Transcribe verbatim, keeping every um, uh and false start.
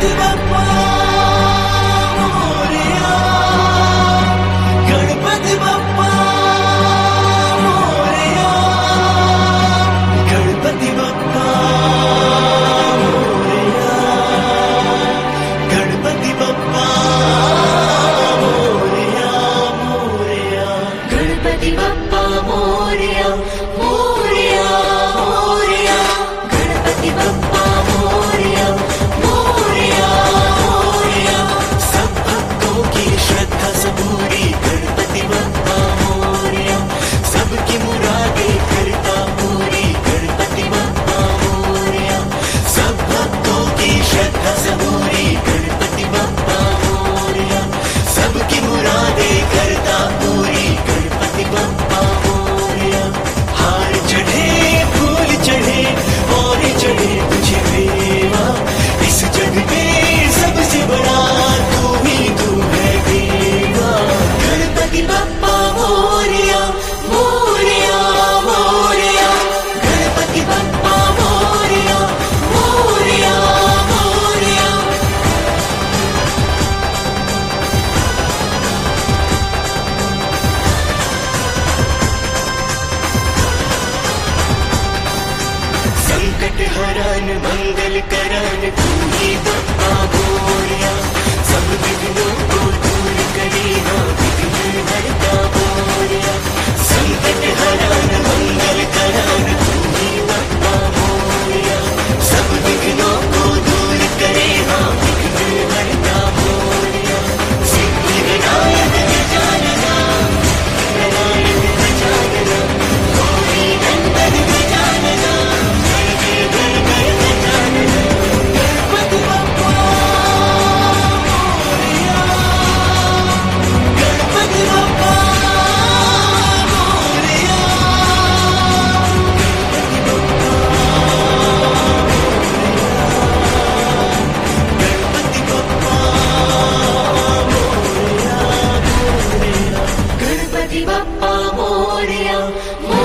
गणपति बप्पा मोरया, गणपति बप्पा मोरया, गणपति बप्पा मोरया, गणपति बप्पा मोरया, मोरया, गणपति बप्पा मोरया, मोरया, मोरया, गणपति बप्पा मोरया, मोरया, मोरया, सब भक्तों की श्रद्धा सबूरी गणपति बप्पा मोरया, सबकी मुरादें करता पूरी गणपति बप्पा मोरया, सब भक्तों की श्रद्धा सबूरी गणपति बप्पा मोरया, सबकी मुरादें करता पूरी गणपति बप्पा मोरया। हार चढ़े फूल चढ़े और चढ़े तुझे मेवा, इस जग में सबसे बड़ा तू ही तू है देवा। गणपति बप्पा मोरया, मोरया, मोरया, गणपति बप्पा मोरया, मोरया, मोरया। संकट हरन मंगल करन तू ही बप्पा मोरया, सब विघ्नों को दूर करेगा विघ्न हरता मोरया। संकट हरन मंगल करन तू ही बप्पा मोरया, सब विघ्नों को दूर करेगा विघ्न हरता मोरया। सिद्धि विनायक गजानना, विनायक गजानना, गौरी नंदन गजानना, गणपति बप्पा मोरया, गणपति बप्पा मोरया, गणपति बप्पा मोरया, गणपति बप्पा मोरया, मोरया,